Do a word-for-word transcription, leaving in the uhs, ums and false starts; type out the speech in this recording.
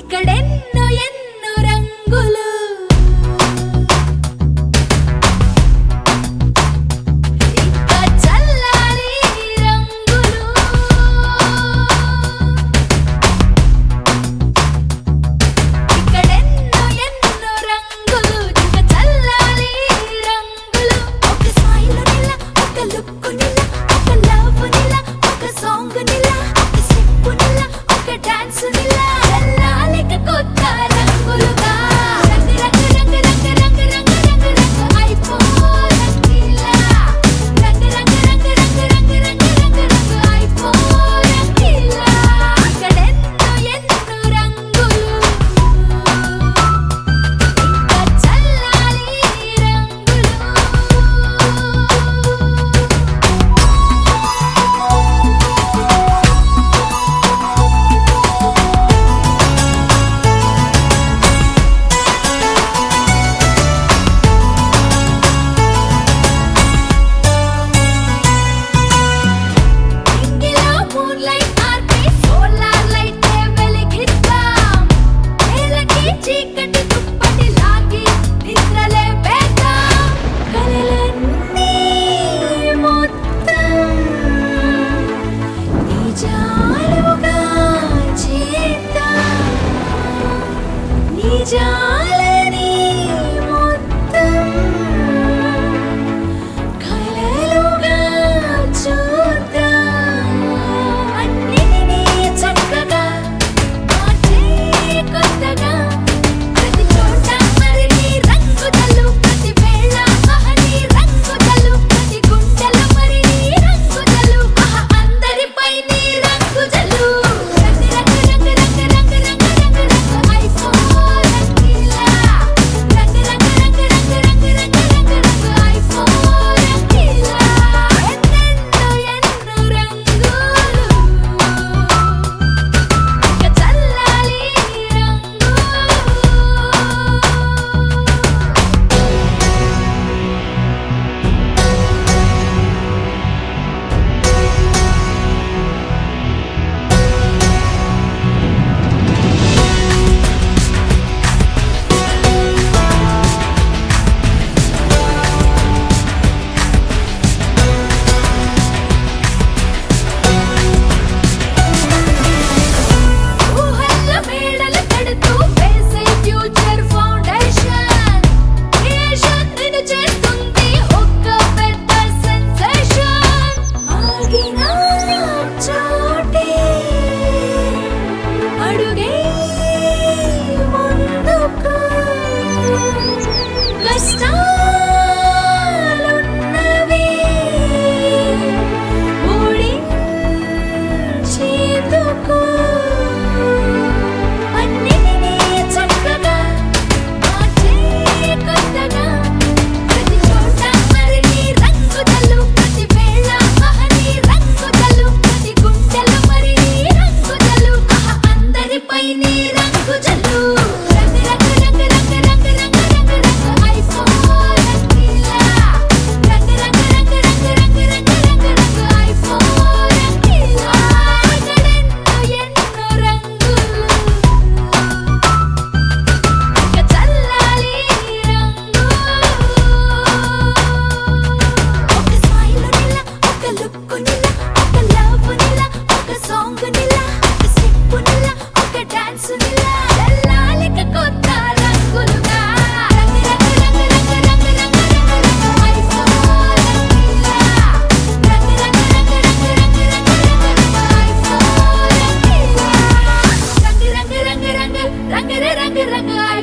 ఇక్కడెన్నో ఎన్నో రంగులు ఇంకా చల్లాలి రంగులు ఇక్కడెన్నో ఎన్నో రంగులు ఇంకా చల్లాలి రంగులు ఒక స్మైల్ నిల ఒక లుక్ నిల ఒక లవ్ నిల ఒక సాంగ్ నిల ఒక స్టెప్ నిల ఒక డాన్స్ నిల చల్లాలిక కొత్త రంగులుగా రంగు రంగు రంగు రంగు రంగు రంగు రంగు రంగు అయిపోరంగిలా రంగు రంగు రంగు రంగు రంగు రంగు రంగు రంగు అయిపోరంగిలా ఇక్కడెన్నో ఎన్నో రంగులు ఇంకా చల్లాలి రంగులు ఇంగిలో మూన్ లైట్ ఆర్పి సోలార్ లైట్ వెలిగిద్దాం నేలకి చీకటి దుప్పటి లాగి నిద్రలే వేద్దాం కలలన్నీ మొత్తం నిజాలుగా చేద్దాం నిజాలని మొత్తం కలలుగా చూద్దాం అన్నిటినీ చక్కగా మార్చే కొత్తగా ప్రతి చోట మరిని రంగుదలు ప్రతి వేళ మహని రంగుదలు ప్రతి గుండెలో మరిని రంగుదలు ఆహా అందరిపై నీ రంగుదలు రంగు రంగు రంగు రంగు రంగు రంగు రంగు రంగు అయిపోరంగిలా రంగు రంగు రంగు రంగు రంగు రంగు రంగు రంగు అయిపోరంగిలా ఎన్నెన్నో ఎన్నో రంగులు ఇంకా చల్లాలి రంగు ఊహల్లో మేడలు కడుతూ వేసే ఫ్యూచర్ ఫౌండేషన్ క్రియేషన్ నిన్ను చేస్తుంది ఒక పెద్ద సెన్సేషన్ ఆగిన చోటే అడుగే ముందుకు కష్టాలున్నవి ఓడించేందుకు అన్నిటినీ చక్కగా మార్చే కొత్తగా ప్రతి చోట మరిని రంగుదలు ప్రతి వేళ మహని రంగుదలు ప్రతి గుండెలో మరిని రంగుదలు ఆహా అందరిపై నీ రంగుదలు రంగు రంగు రంగు రంగు రంగు రంగు రంగు రంగు అయిపోరంగిలా రంగు రంగు రంగు రంగు రంగు రంగు రంగు రంగు అయిపోరంగిలా ఇక్కడెన్నో ఎన్నో రంగులు ఇంకా చల్లాలి రంగు ఒక స్మైల్ నిల ఒక లుక్ నిల ఒక లవ్ నిల ఒక సాంగ్ నిల ఒక స్టెప్ నిల ఒక డాన్స్ నిల చల్లాలిక కొత్త రంగులుగా రంగు రంగు రంగు రంగు రంగు రంగు రంగు రంగు అయిపోరంగిలా రంగు రంగు రంగు రంగు రంగు రంగు రంగు రంగు అయిపోరంగిలా రంగు రంగు రంగు రంగు రంగు రంగు రంగు